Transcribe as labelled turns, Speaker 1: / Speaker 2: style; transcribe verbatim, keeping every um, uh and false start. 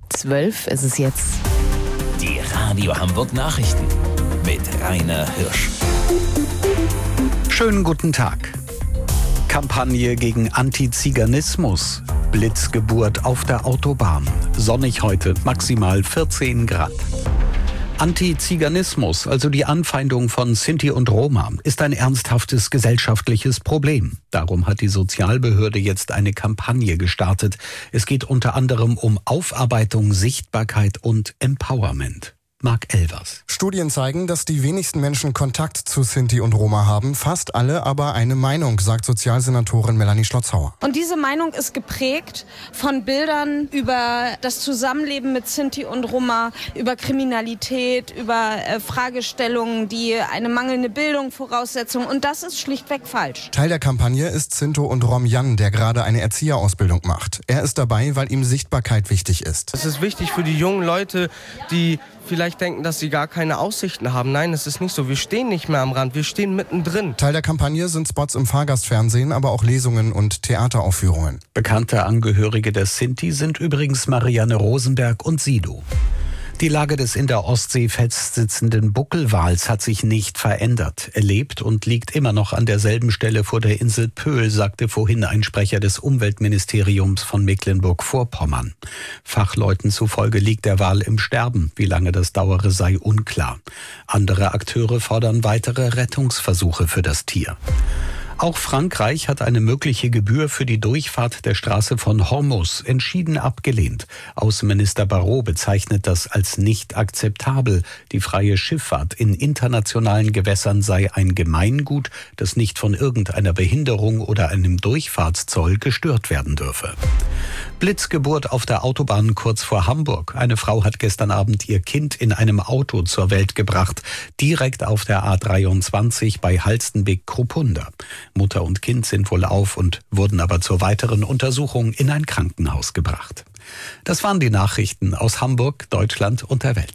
Speaker 1: zwölf ist es jetzt.
Speaker 2: Die Radio Hamburg Nachrichten mit Rainer Hirsch.
Speaker 3: Schönen guten Tag. Kampagne gegen Antiziganismus. Blitzgeburt auf der Autobahn. Sonnig heute, maximal vierzehn Grad. Antiziganismus, also die Anfeindung von Sinti und Roma, ist ein ernsthaftes gesellschaftliches Problem. Darum hat die Sozialbehörde jetzt eine Kampagne gestartet. Es geht unter anderem um Aufarbeitung, Sichtbarkeit und Empowerment. Marc Elvers.
Speaker 4: Studien zeigen, dass die wenigsten Menschen Kontakt zu Sinti und Roma haben, fast alle aber eine Meinung, sagt Sozialsenatorin Melanie Schlotzhauer.
Speaker 5: Und diese Meinung ist geprägt von Bildern über das Zusammenleben mit Sinti und Roma, über Kriminalität, über äh, Fragestellungen, die eine mangelnde Bildung voraussetzen. Und das ist schlichtweg falsch.
Speaker 4: Teil der Kampagne ist Sinto und Rom Jan, der gerade eine Erzieherausbildung macht. Er ist dabei, weil ihm Sichtbarkeit wichtig ist.
Speaker 6: Es ist wichtig für die jungen Leute, die vielleicht denken, dass sie gar keine Aussichten haben. Nein, es ist nicht so. Wir stehen nicht mehr am Rand, wir stehen mittendrin.
Speaker 4: Teil der Kampagne sind Spots im Fahrgastfernsehen, aber auch Lesungen und Theateraufführungen.
Speaker 3: Bekannte Angehörige der Sinti sind übrigens Marianne Rosenberg und Sido. Die Lage des in der Ostsee festsitzenden Buckelwals hat sich nicht verändert. Er lebt und liegt immer noch an derselben Stelle vor der Insel Pöhl, sagte vorhin ein Sprecher des Umweltministeriums von Mecklenburg-Vorpommern. Fachleuten zufolge liegt der Wal im Sterben. Wie lange das dauere, sei unklar. Andere Akteure fordern weitere Rettungsversuche für das Tier. Auch Frankreich hat eine mögliche Gebühr für die Durchfahrt der Straße von Hormuz entschieden abgelehnt. Außenminister Barrot bezeichnet das als nicht akzeptabel. Die freie Schifffahrt in internationalen Gewässern sei ein Gemeingut, das nicht von irgendeiner Behinderung oder einem Durchfahrtszoll gestört werden dürfe. Blitzgeburt auf der Autobahn kurz vor Hamburg. Eine Frau hat gestern Abend ihr Kind in einem Auto zur Welt gebracht, direkt auf der A dreiundzwanzig bei Halstenbek-Kruppunda. Mutter und Kind sind wohl auf und wurden aber zur weiteren Untersuchung in ein Krankenhaus gebracht. Das waren die Nachrichten aus Hamburg, Deutschland und der Welt.